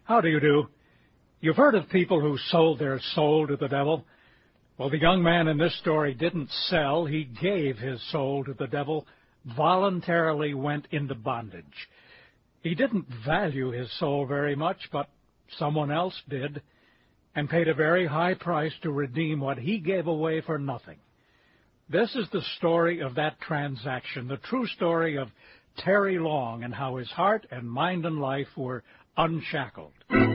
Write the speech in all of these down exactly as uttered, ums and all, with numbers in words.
How do you do? You've heard of people who sold their soul to the devil. Well, the young man in this story didn't sell. He gave his soul to the devil, voluntarily went into bondage. He didn't value his soul very much, but someone else did, and paid a very high price to redeem what he gave away for nothing. This is the story of that transaction, the true story of Terry Long and how his heart and mind and life were unshackled.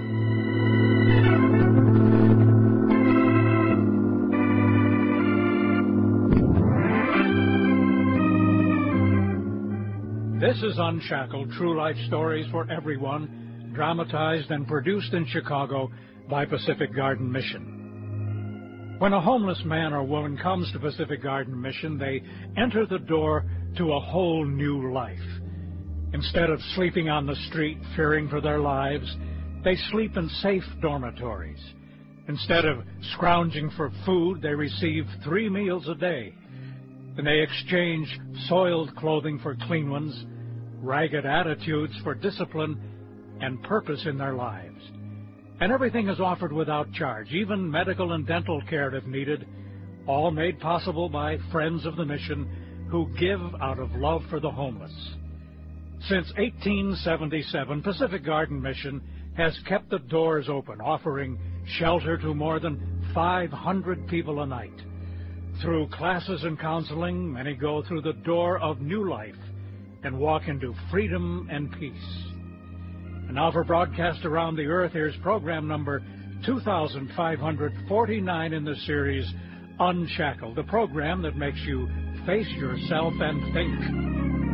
This is Unshackled, true life stories for everyone, dramatized and produced in Chicago by Pacific Garden Mission. When a homeless man or woman comes to Pacific Garden Mission, they enter the door to a whole new life. Instead of sleeping on the street, fearing for their lives, they sleep in safe dormitories. Instead of scrounging for food, they receive three meals a day. And they exchange soiled clothing for clean ones, ragged attitudes for discipline, and purpose in their lives. And everything is offered without charge, even medical and dental care if needed, all made possible by friends of the mission who give out of love for the homeless. Since eighteen seventy-seven, Pacific Garden Mission has kept the doors open, offering shelter to more than five hundred people a night. Through classes and counseling, many go through the door of new life and walk into freedom and peace. And now for broadcast around the earth, here's program number two thousand five hundred forty-nine in the series, Unshackled, the program that makes you face yourself and think.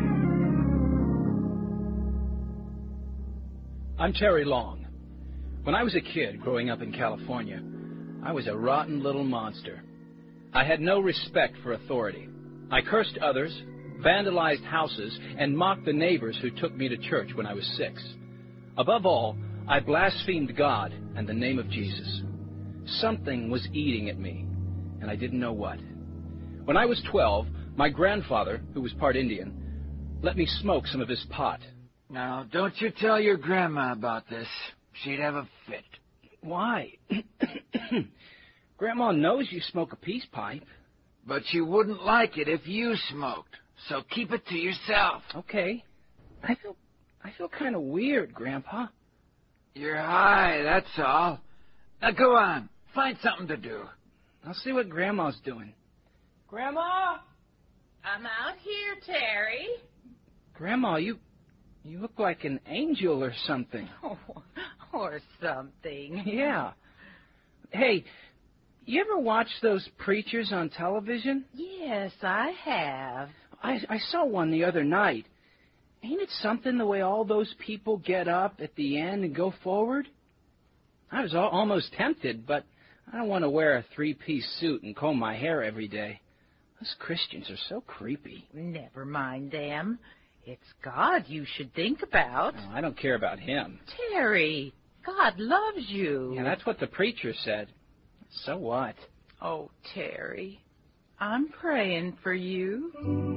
I'm Terry Long. When I was a kid growing up in California, I was a rotten little monster. I had no respect for authority. I cursed others, vandalized houses, and mocked the neighbors who took me to church when I was six. Above all, I blasphemed God and the name of Jesus. Something was eating at me, and I didn't know what. When I was twelve, my grandfather, who was part Indian, let me smoke some of his pot. Now, don't you tell your grandma about this. She'd have a fit. Why? Grandma knows you smoke a peace pipe. But she wouldn't like it if you smoked, so keep it to yourself. Okay. I feel I feel kind of weird, Grandpa. You're high, that's all. Now go on, find something to do. I'll see what Grandma's doing. Grandma? I'm out here, Terry. Grandma, you you look like an angel or something. Oh, or something. Yeah. Hey, you ever watch those preachers on television? Yes, I have. I, I saw one the other night. Ain't it something the way all those people get up at the end and go forward? I was al- almost tempted, but I don't want to wear a three-piece suit and comb my hair every day. Those Christians are so creepy. Never mind them. It's God you should think about. Oh, I don't care about him. Terry, God loves you. Yeah, that's what the preacher said. So what? Oh, Terry, I'm praying for you.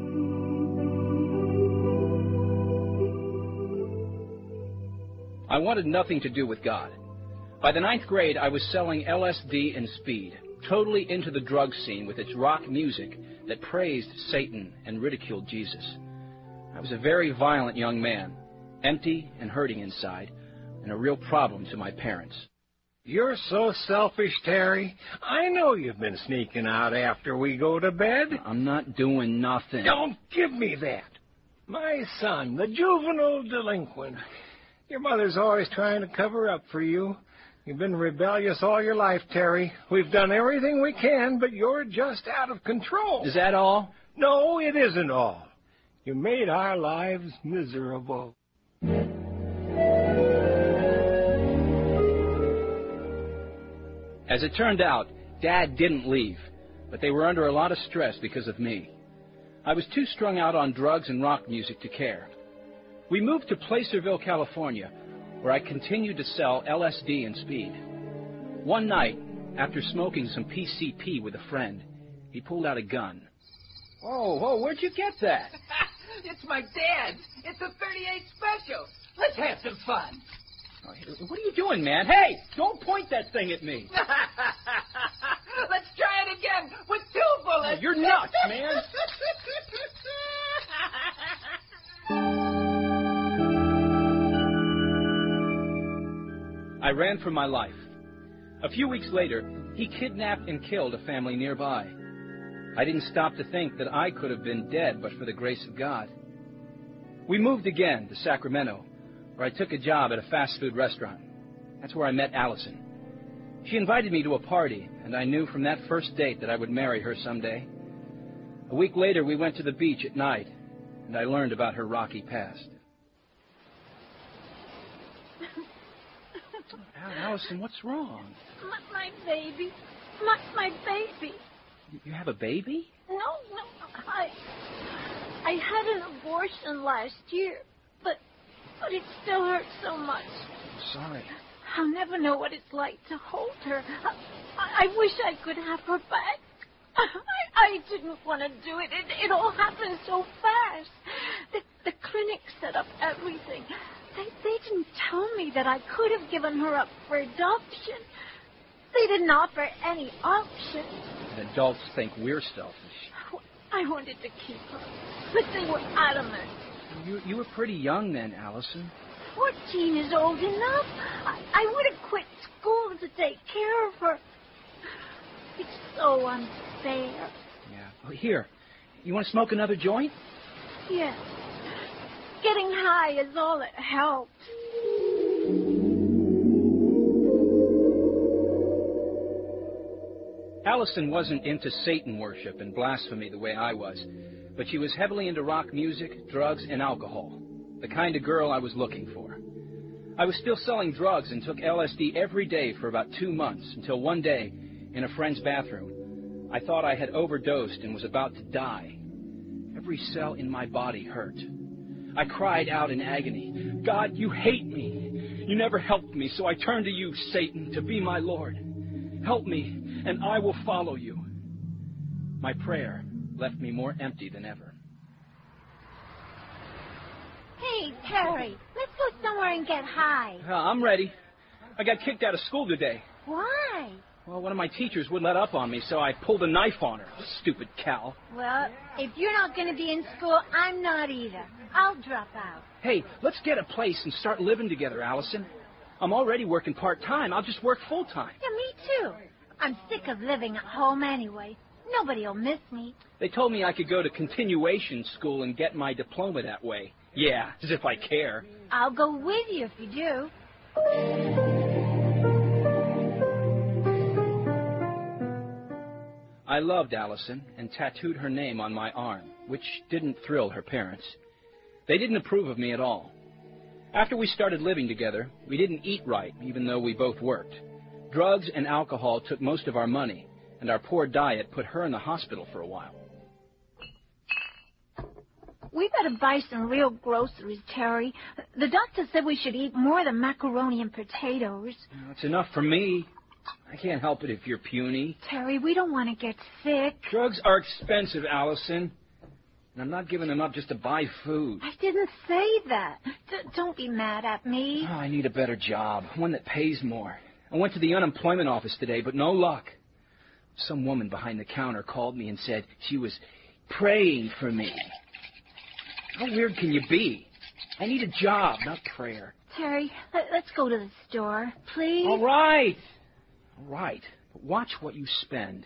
I wanted nothing to do with God. By the ninth grade, I was selling L S D and speed, totally into the drug scene with its rock music that praised Satan and ridiculed Jesus. I was a very violent young man, empty and hurting inside, and a real problem to my parents. You're so selfish, Terry. I know you've been sneaking out after we go to bed. I'm not doing nothing. Don't give me that. My son, the juvenile delinquent. Your mother's always trying to cover up for you. You've been rebellious all your life, Terry. We've done everything we can, but you're just out of control. Is that all? No, it isn't all. You made our lives miserable. As it turned out, Dad didn't leave, but they were under a lot of stress because of me. I was too strung out on drugs and rock music to care. We moved to Placerville, California, where I continued to sell L S D and speed. One night, after smoking some P C P with a friend, he pulled out a gun. Whoa, whoa, where'd you get that? It's my dad's. It's a thirty-eight special. Let's have some fun. What are you doing, man? Hey, don't point that thing at me. Let's try it again with two bullets. Oh, you're nuts, man. I ran for my life. A few weeks later, he kidnapped and killed a family nearby. I didn't stop to think that I could have been dead but for the grace of God. We moved again to Sacramento, where I took a job at a fast food restaurant. That's where I met Allison. She invited me to a party, and I knew from that first date that I would marry her someday. A week later, we went to the beach at night, and I learned about her rocky past. Allison, what's wrong? My, my baby. My, my baby. You have a baby? No, no. I, I had an abortion last year, but, but it still hurts so much. Sorry. I'll never know what it's like to hold her. I, I wish I could have her back. I, I didn't want to do it. it. It all happened so fast. The, the clinic set up everything. They, they didn't tell me that I could have given her up for adoption. They didn't offer any option. And adults think we're selfish. I wanted to keep her, but they were adamant. You, you were pretty young then, Allison. Fourteen is old enough. I, I would have quit school to take care of her. It's so unfair. Yeah. Well, here, you want to smoke another joint? Yes. Getting high is all that helps. Allison wasn't into Satan worship and blasphemy the way I was, but she was heavily into rock music, drugs, and alcohol, the kind of girl I was looking for. I was still selling drugs and took L S D every day for about two months until one day, in a friend's bathroom, I thought I had overdosed and was about to die. Every cell in my body hurt. I cried out in agony, God, you hate me. You never helped me, so I turn to you, Satan, to be my Lord. Help me, and I will follow you. My prayer left me more empty than ever. Hey, Terry, let's go somewhere and get high. Uh, I'm ready. I got kicked out of school today. Why? Well, one of my teachers wouldn't let up on me, so I pulled a knife on her. Stupid cow. Well, if you're not going to be in school, I'm not either. I'll drop out. Hey, let's get a place and start living together, Allison. I'm already working part-time. I'll just work full-time. Yeah, me too. I'm sick of living at home anyway. Nobody will miss me. They told me I could go to continuation school and get my diploma that way. Yeah, as if I care. I'll go with you if you do. I loved Allison and tattooed her name on my arm, which didn't thrill her parents. They didn't approve of me at all. After we started living together, we didn't eat right, even though we both worked. Drugs and alcohol took most of our money, and our poor diet put her in the hospital for a while. We better buy some real groceries, Terry. The doctor said we should eat more than macaroni and potatoes. That's enough for me. I can't help it if you're puny. Terry, we don't want to get sick. Drugs are expensive, Allison. And I'm not giving them up just to buy food. I didn't say that. D- don't be mad at me. Oh, I need a better job, one that pays more. I went to the unemployment office today, but no luck. Some woman behind the counter called me and said she was praying for me. How weird can you be? I need a job, not prayer. Terry, let- let's go to the store, please. All right. All right. But watch what you spend.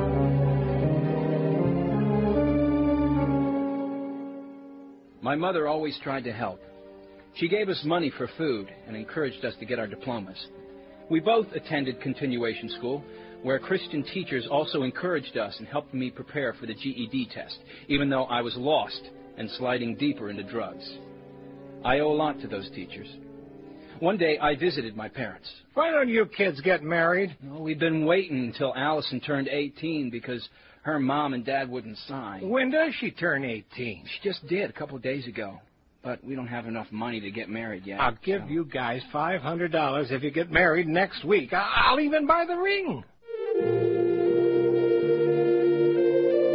My mother always tried to help. She gave us money for food and encouraged us to get our diplomas. We both attended continuation school, where Christian teachers also encouraged us and helped me prepare for the G E D test, even though I was lost and sliding deeper into drugs. I owe a lot to those teachers. One day, I visited my parents. Why don't you kids get married? Well, we've been waiting until Allison turned eighteen because her mom and dad wouldn't sign. When does she turn eighteen? She just did a couple of days ago. But we don't have enough money to get married yet. I'll give so. you guys five hundred dollars if you get married next week. I'll even buy the ring.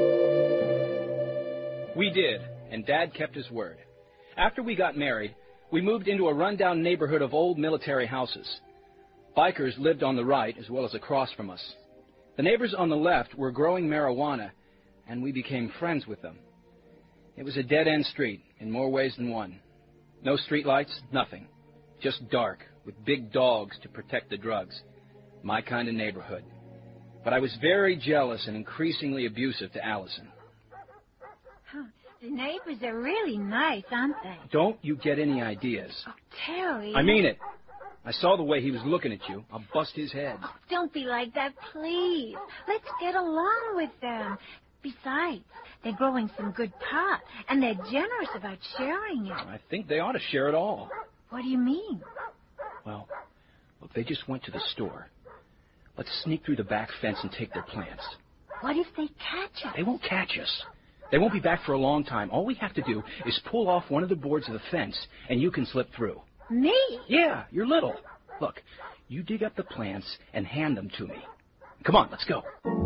We did, and Dad kept his word. After we got married, we moved into a rundown neighborhood of old military houses. Bikers lived on the right as well as across from us. The neighbors on the left were growing marijuana, and we became friends with them. It was a dead-end street in more ways than one. No streetlights, nothing. Just dark, with big dogs to protect the drugs. My kind of neighborhood. But I was very jealous and increasingly abusive to Allison. Huh. The neighbors are really nice, aren't they? Don't you get any ideas. Oh, Terry. I mean it. I saw the way he was looking at you. I'll bust his head. Oh, don't be like that, please. Let's get along with them. Besides, they're growing some good pot, and they're generous about sharing it. I think they ought to share it all. What do you mean? Well, look, they just went to the store. Let's sneak through the back fence and take their plants. What if they catch us? They won't catch us. They won't be back for a long time. All we have to do is pull off one of the boards of the fence, and you can slip through. Me? Yeah, you're little. Look, you dig up the plants and hand them to me. Come on, let's go.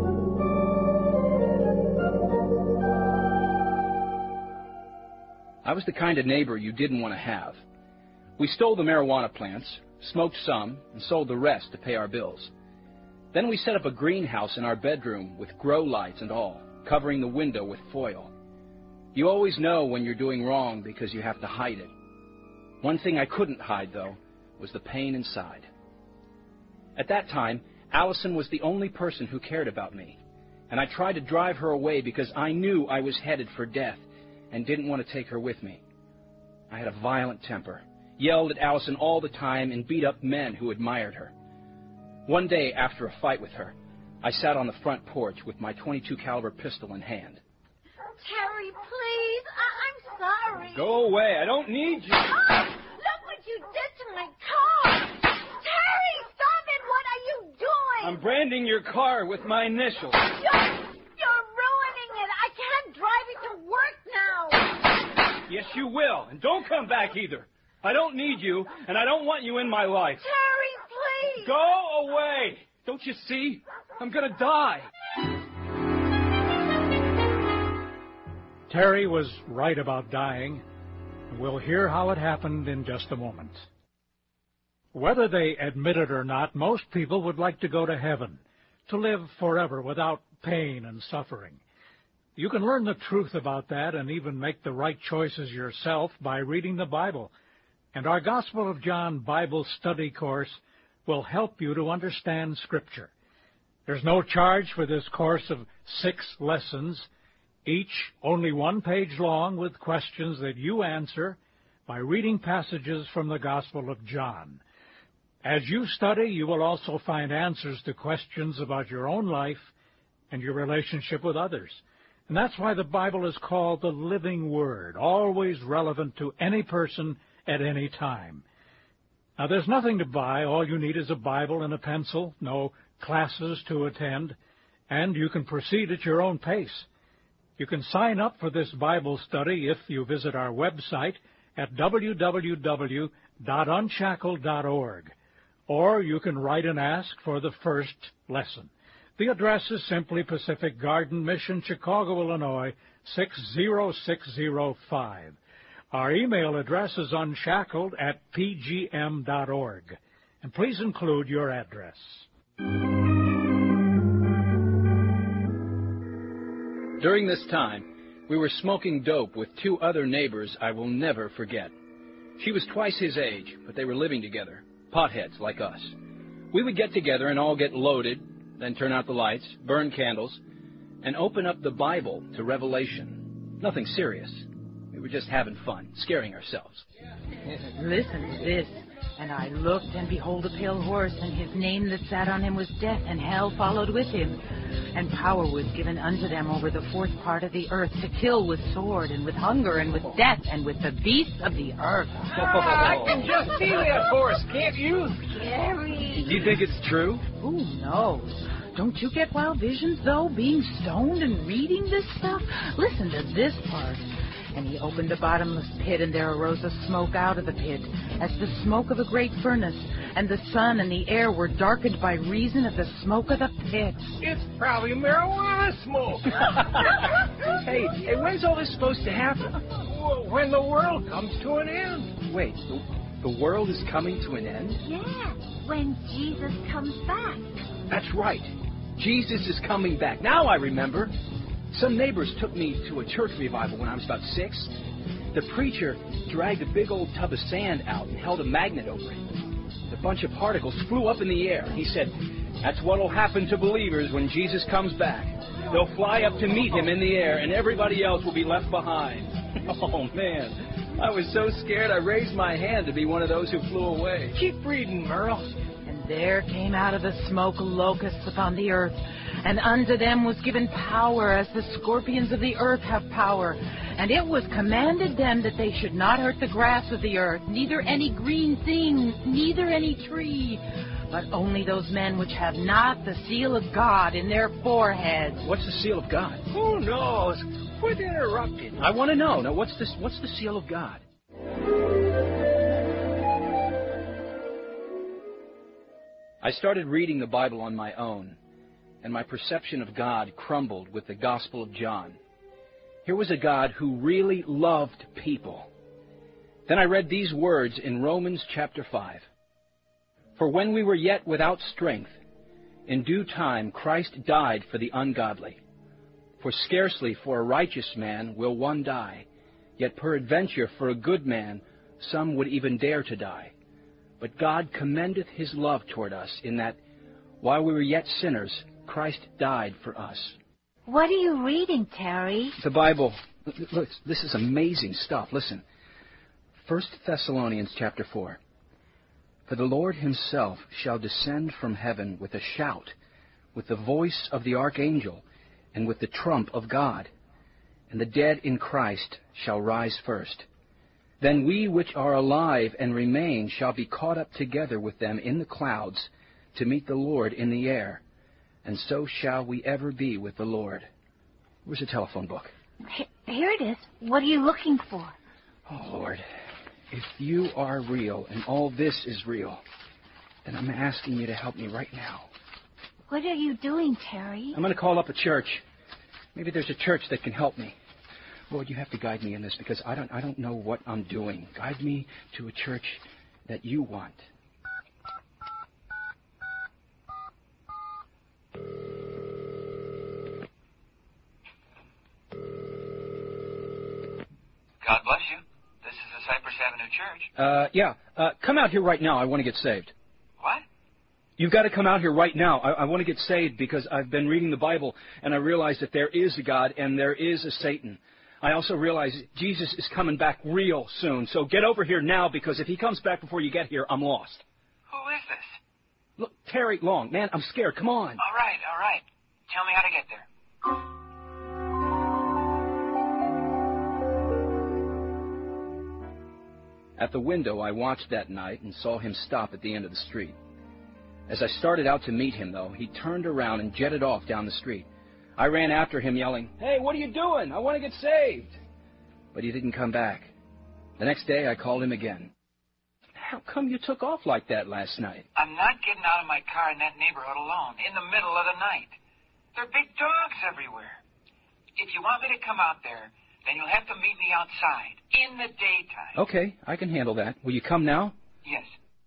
I was the kind of neighbor you didn't want to have. We stole the marijuana plants, smoked some, and sold the rest to pay our bills. Then we set up a greenhouse in our bedroom with grow lights and all, covering the window with foil. You always know when you're doing wrong because you have to hide it. One thing I couldn't hide, though, was the pain inside. At that time, Allison was the only person who cared about me, and I tried to drive her away because I knew I was headed for death and didn't want to take her with me. I had a violent temper, yelled at Allison all the time, and beat up men who admired her. One day, after a fight with her, I sat on the front porch with my twenty-two caliber pistol in hand. Terry, please. I- I'm sorry. Go away. I don't need you. Oh, look what you did to my car. Terry, stop it. What are you doing? I'm branding your car with my initials. You're, you're ruining it. I can't drive it to work now. Yes, you will. And don't come back either. I don't need you, and I don't want you in my life. Terry, please. Go away. Don't you see? I'm going to die. Terry was right about dying. We'll hear how it happened in just a moment. Whether they admit it or not, most people would like to go to heaven, to live forever without pain and suffering. You can learn the truth about that and even make the right choices yourself by reading the Bible. And our Gospel of John Bible study course will help you to understand Scripture. There's no charge for this course of six lessons, each only one page long, with questions that you answer by reading passages from the Gospel of John. As you study, you will also find answers to questions about your own life and your relationship with others. And that's why the Bible is called the Living Word, always relevant to any person at any time. Now, there's nothing to buy. All you need is a Bible and a pencil, no classes to attend, and you can proceed at your own pace. You can sign up for this Bible study if you visit our website at w w w dot unshackled dot org, or you can write and ask for the first lesson. The address is simply Pacific Garden Mission, Chicago, Illinois, six zero six zero five. Our email address is unshackled at p g m dot org. And please include your address. During this time, we were smoking dope with two other neighbors I will never forget. She was twice his age, but they were living together, potheads like us. We would get together and all get loaded, then turn out the lights, burn candles, and open up the Bible to Revelation. Nothing serious. We were just having fun, scaring ourselves. Listen to this. And I looked, and behold, a pale horse, and his name that sat on him was Death, and hell followed with him. And power was given unto them over the fourth part of the earth, to kill with sword, and with hunger, and with death, and with the beasts of the earth. I can just see that horse, can't you? Terry. Do you think it's true? Who knows? Don't you get wild visions, though, being stoned and reading this stuff? Listen to this part. And he opened a bottomless pit, and there arose a smoke out of the pit, as the smoke of a great furnace, and the sun and the air were darkened by reason of the smoke of the pit. It's probably marijuana smoke. hey, hey, when's all this supposed to happen? Well, when the world comes to an end. Wait, the, the world is coming to an end? Yeah, when Jesus comes back. That's right. Jesus is coming back. Now I remember. Some neighbors took me to a church revival when I was about six. The preacher dragged a big old tub of sand out and held a magnet over it. A bunch of particles flew up in the air. He said, that's what will happen to believers when Jesus comes back. They'll fly up to meet him in the air, and everybody else will be left behind. Oh, man. I was so scared I raised my hand to be one of those who flew away. Keep reading, Merle. And there came out of the smoke locusts upon the earth, and unto them was given power as the scorpions of the earth have power. And it was commanded them that they should not hurt the grass of the earth, neither any green thing, neither any tree, but only those men which have not the seal of God in their foreheads. What's the seal of God? Who knows? Quit interrupting. I want to know. Now, what's this? What's the seal of God? I started reading the Bible on my own, and my perception of God crumbled with the Gospel of John. Here was a God who really loved people. Then I read these words in Romans chapter five. For when we were yet without strength, in due time Christ died for the ungodly. For scarcely for a righteous man will one die, yet peradventure for a good man some would even dare to die. But God commendeth his love toward us, in that, while we were yet sinners, Christ died for us. What are you reading, Terry? The Bible. Look, this is amazing stuff. Listen. First Thessalonians chapter four. For the Lord himself shall descend from heaven with a shout, with the voice of the archangel, and with the trump of God. And the dead in Christ shall rise first. Then we which are alive and remain shall be caught up together with them in the clouds to meet the Lord in the air. And so shall we ever be with the Lord. Where's the telephone book? Here it is. What are you looking for? Oh, Lord, if you are real and all this is real, then I'm asking you to help me right now. What are you doing, Terry? I'm going to call up a church. Maybe there's a church that can help me. Lord, you have to guide me in this because I don't, I don't know what I'm doing. Guide me to a church that you want. God bless you. This is the Cypress Avenue Church. Uh, yeah. Uh, come out here right now. I want to get saved. What? You've got to come out here right now. I, I want to get saved because I've been reading the Bible and I realize that there is a God and there is a Satan. I also realize Jesus is coming back real soon. So get over here now because if he comes back before you get here, I'm lost. Who is this? Look, Terry Long. Man, I'm scared. Come on. All right, all right. Tell me how to get there. At the window, I watched that night and saw him stop at the end of the street. As I started out to meet him, though, he turned around and jetted off down the street. I ran after him yelling, "Hey, what are you doing? I want to get saved." But he didn't come back. The next day, I called him again. How come you took off like that last night? I'm not getting out of my car in that neighborhood alone, in the middle of the night. There are big dogs everywhere. If you want me to come out there, then you'll have to meet me outside, in the daytime. Okay, I can handle that. Will you come now? Yes.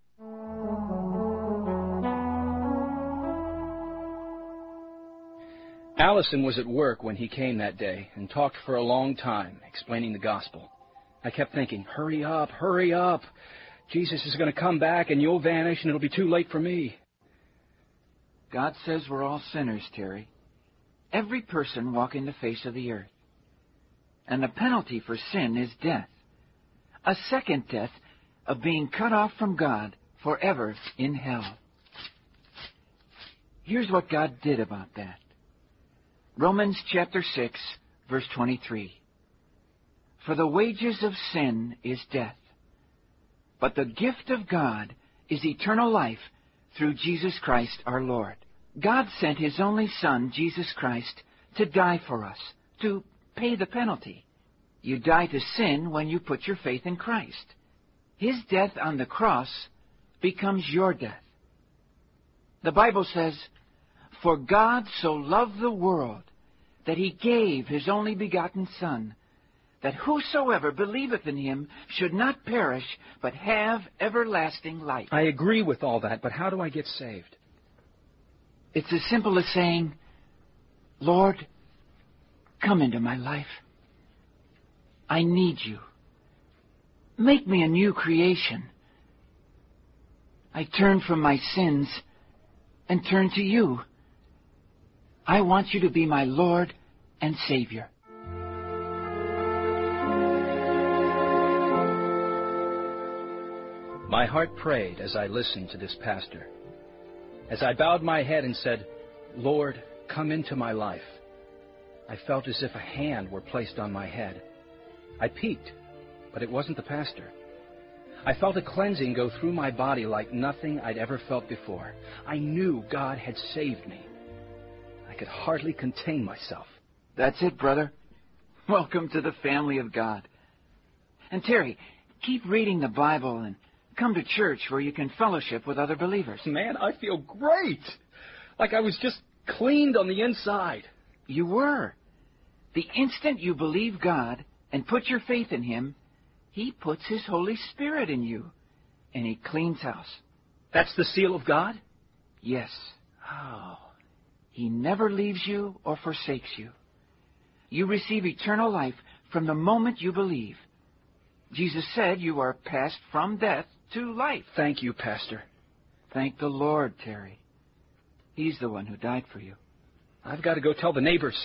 Allison was at work when he came that day and talked for a long time, explaining the gospel. I kept thinking, hurry up, hurry up. Jesus is going to come back and you'll vanish and it'll be too late for me. God says we're all sinners, Terry. Every person walking the face of the earth. And the penalty for sin is death. A second death of being cut off from God forever in hell. Here's what God did about that. Romans chapter six, verse twenty-three. For the wages of sin is death, but the gift of God is eternal life through Jesus Christ our Lord. God sent his only Son, Jesus Christ, to die for us, to pay the penalty. You die to sin when you put your faith in Christ. His death on the cross becomes your death. The Bible says, for God so loved the world that he gave his only begotten Son, that whosoever believeth in him should not perish, but have everlasting life. I agree with all that, but how do I get saved? It's as simple as saying, Lord, come into my life. I need you. Make me a new creation. I turn from my sins and turn to you. I want you to be my Lord and Savior. My heart prayed as I listened to this pastor. As I bowed my head and said, Lord, come into my life, I felt as if a hand were placed on my head. I peeked, but it wasn't the pastor. I felt a cleansing go through my body like nothing I'd ever felt before. I knew God had saved me. I could hardly contain myself. That's it, brother. Welcome to the family of God. And Terry, keep reading the Bible and come to church where you can fellowship with other believers. Man, I feel great. Like I was just cleaned on the inside. You were. The instant you believe God and put your faith in him, he puts his Holy Spirit in you, and he cleans house. That's the seal of God? Yes. Oh. He never leaves you or forsakes you. You receive eternal life from the moment you believe. Jesus said you are passed from death to life. Thank you, Pastor. Thank the Lord, Terry. He's the one who died for you. I've got to go tell the neighbors.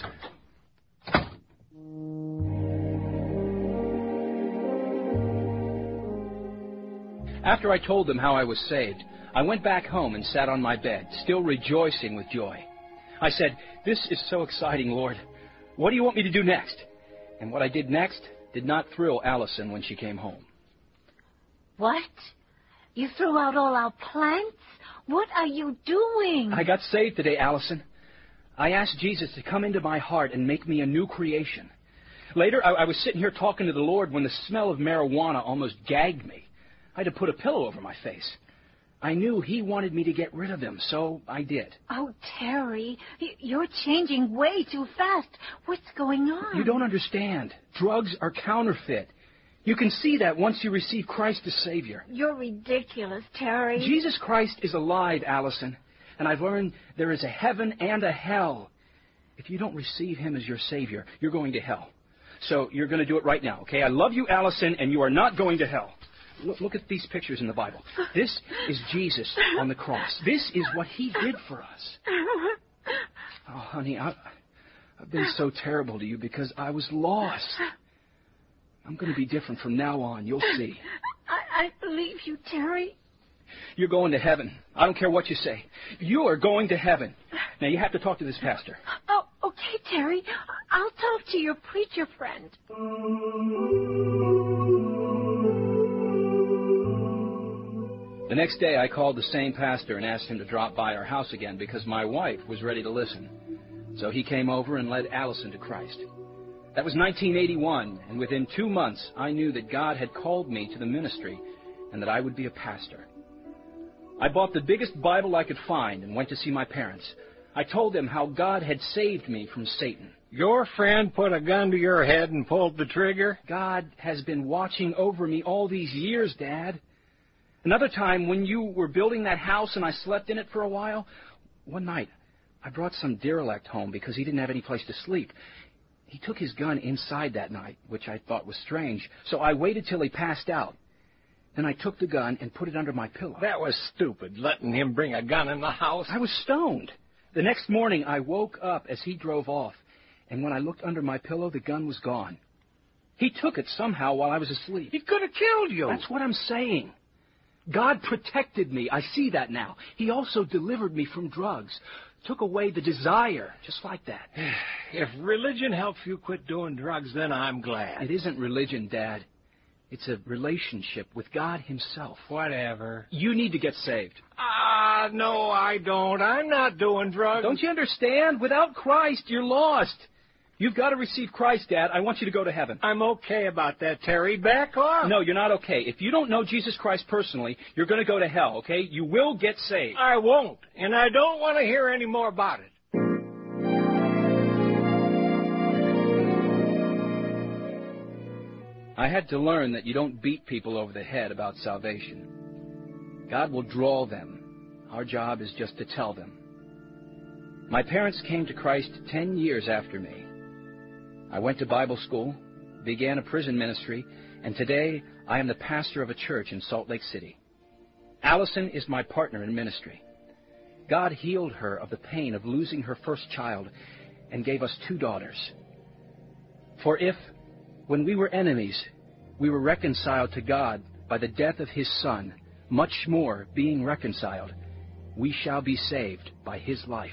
After I told them how I was saved, I went back home and sat on my bed, still rejoicing with joy. I said, "This is so exciting, Lord. What do you want me to do next?" And what I did next did not thrill Allison when she came home. What? You threw out all our plants? What are you doing? I got saved today, Allison. I asked Jesus to come into my heart and make me a new creation. Later, I, I was sitting here talking to the Lord when the smell of marijuana almost gagged me. I had to put a pillow over my face. I knew he wanted me to get rid of him, so I did. Oh, Terry, you're changing way too fast. What's going on? You don't understand. Drugs are counterfeit. You can see that once you receive Christ as Savior. You're ridiculous, Terry. Jesus Christ is alive, Allison, and I've learned there is a heaven and a hell. If you don't receive him as your Savior, you're going to hell. So you're going to do it right now, okay? I love you, Allison, and you are not going to hell. Look, look at these pictures in the Bible. This is Jesus on the cross. This is what he did for us. Oh, honey, I, I've been so terrible to you because I was lost. I'm going to be different from now on. You'll see. I, I believe you, Terry. You're going to heaven. I don't care what you say. You are going to heaven. Now, you have to talk to this pastor. Oh, okay, Terry. I'll talk to your preacher friend. The next day, I called the same pastor and asked him to drop by our house again because my wife was ready to listen. So he came over and led Allison to Christ. That was nineteen eighty-one, and within two months, I knew that God had called me to the ministry and that I would be a pastor. I bought the biggest Bible I could find and went to see my parents. I told them how God had saved me from Satan. Your friend put a gun to your head and pulled the trigger? God has been watching over me all these years, Dad. Another time, when you were building that house and I slept in it for a while, one night, I brought some derelict home because he didn't have any place to sleep. He took his gun inside that night, which I thought was strange, so I waited till he passed out. Then I took the gun and put it under my pillow. That was stupid, letting him bring a gun in the house. I was stoned. The next morning, I woke up as he drove off, and when I looked under my pillow, the gun was gone. He took it somehow while I was asleep. He could have killed you. That's what I'm saying. God protected me. I see that now. He also delivered me from drugs, took away the desire, just like that. If religion helps you quit doing drugs, then I'm glad. It isn't religion, Dad. It's a relationship with God himself. Whatever. You need to get saved. Ah, no, I don't. I'm not doing drugs. Don't you understand? Without Christ, you're lost. You've got to receive Christ, Dad. I want you to go to heaven. I'm okay about that, Terry. Back off. No, you're not okay. If you don't know Jesus Christ personally, you're going to go to hell, okay? You will get saved. I won't, and I don't want to hear any more about it. I had to learn that you don't beat people over the head about salvation. God will draw them. Our job is just to tell them. My parents came to Christ ten years after me. I went to Bible school, began a prison ministry, and today I am the pastor of a church in Salt Lake City. Allison is my partner in ministry. God healed her of the pain of losing her first child and gave us two daughters. For if, when we were enemies, we were reconciled to God by the death of His Son, much more, being reconciled, we shall be saved by His life.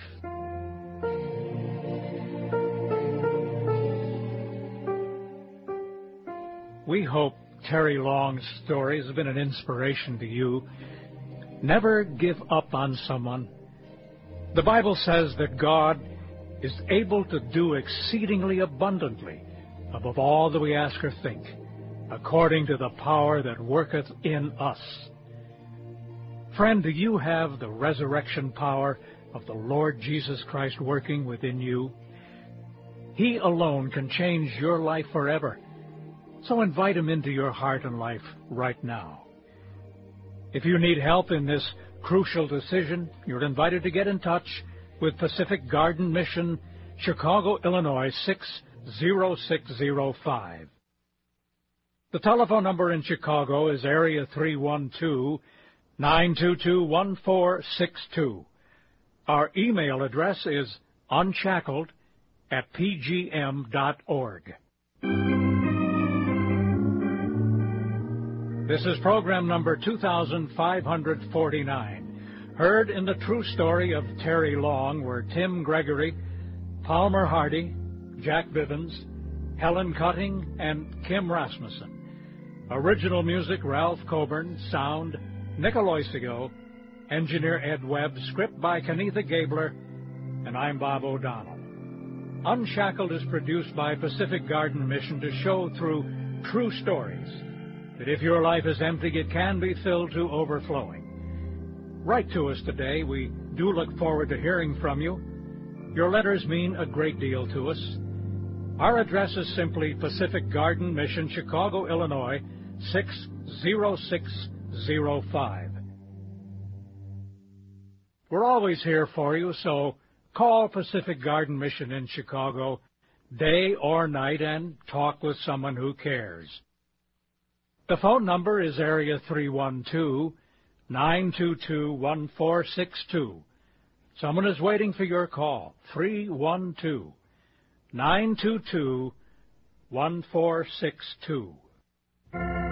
We hope Terry Long's story has been an inspiration to you. Never give up on someone. The Bible says that God is able to do exceedingly abundantly above all that we ask or think, according to the power that worketh in us. Friend, do you have the resurrection power of the Lord Jesus Christ working within you? He alone can change your life forever. So invite Him into your heart and life right now. If you need help in this crucial decision, you're invited to get in touch with Pacific Garden Mission, Chicago, Illinois, six zero six zero five. The telephone number in Chicago is area three one two, nine two two, one four six two. Our email address is unshackled at p g m dot org. This is program number two thousand five hundred forty-nine. Heard in the true story of Terry Long were Tim Gregory, Palmer Hardy, Jack Bivens, Helen Cutting, and Kim Rasmussen. Original music, Ralph Coburn. Sound, Nick Aloysigo. Engineer, Ed Webb. Script by Kenitha Gabler. And I'm Bob O'Donnell. Unshackled is produced by Pacific Garden Mission to show through true stories that if your life is empty, it can be filled to overflowing. Write to us today. We do look forward to hearing from you. Your letters mean a great deal to us. Our address is simply Pacific Garden Mission, Chicago, Illinois, six zero six zero five. We're always here for you, so call Pacific Garden Mission in Chicago, day or night, and talk with someone who cares. The phone number is area three one two, nine two two, one four six two. Someone is waiting for your call. three one two, nine two two, one four six two.